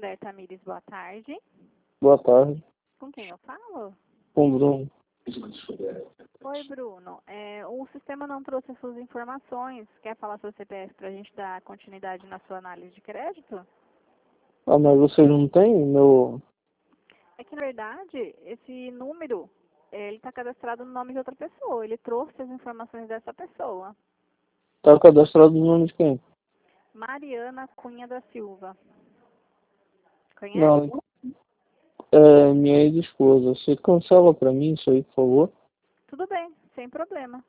Santander, Tamires, boa tarde. Boa tarde. Com quem eu falo? Com o Bruno. Oi, Bruno. O sistema não trouxe as suas informações. Quer falar seu CPF para a gente dar continuidade na sua análise de crédito? Ah, mas vocês não têm meu... É que, na verdade, esse número, ele está cadastrado no nome de outra pessoa. Ele trouxe as informações dessa pessoa. Tá cadastrado no nome de quem? Mariana Cunha da Silva. Conhece? Não, é minha ex-esposa. Você cancela pra mim isso aí, por favor? Tudo bem, sem problema.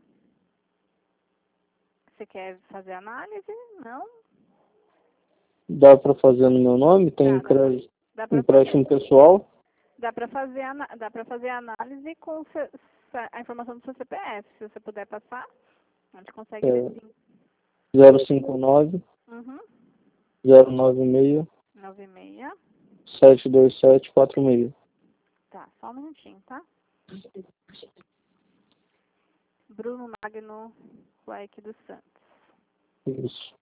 Você quer fazer análise? Não? Dá pra fazer no meu nome? Tem crédito, Dá para empréstimo pessoal? Dá para fazer a análise com a informação do seu CPF. Se você puder passar, a gente consegue ver sim. 059 Uhum. 096 96. 72746. Tá, só um minutinho, tá? Bruno Magno Weik dos Santos. Isso.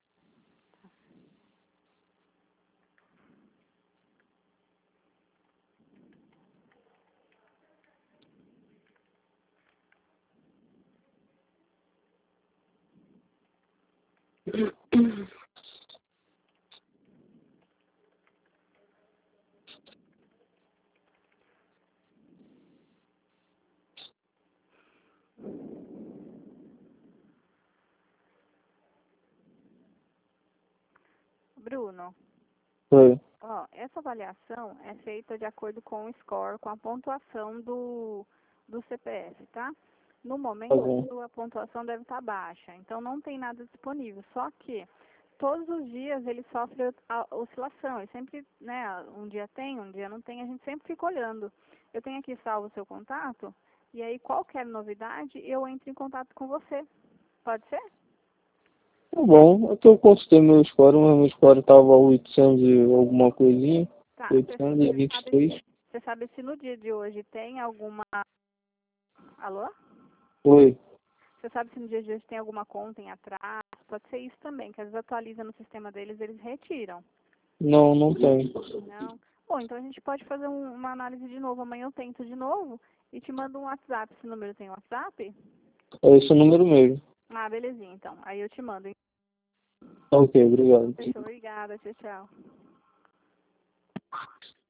Bruno, Oi. ó, essa avaliação é feita de acordo com o score, com a pontuação do CPF, tá? No momento, a pontuação deve estar baixa, então não tem nada disponível. Só que todos os dias ele sofre a oscilação. E sempre, né, um dia tem, um dia não tem, a gente sempre fica olhando. Eu tenho aqui salvo o seu contato, e aí qualquer novidade eu entro em contato com você. Pode ser? Tá bom, é que eu consultei meu score, mas meu score tava 800 e alguma coisinha. Tá. 823. Você sabe se no dia de hoje tem alguma... Alô? Oi. Você sabe se no dia de hoje tem alguma conta em atraso? Pode ser isso também, que às vezes atualiza no sistema deles, eles retiram. Não, não tem. Não? Bom, então a gente pode fazer uma análise de novo. Amanhã eu tento de novo e te mando um WhatsApp. Esse número tem WhatsApp? É esse o número mesmo. Ah, belezinha, então. Aí eu te mando. Ok, obrigado. Fechou, obrigada. Tchau, tchau.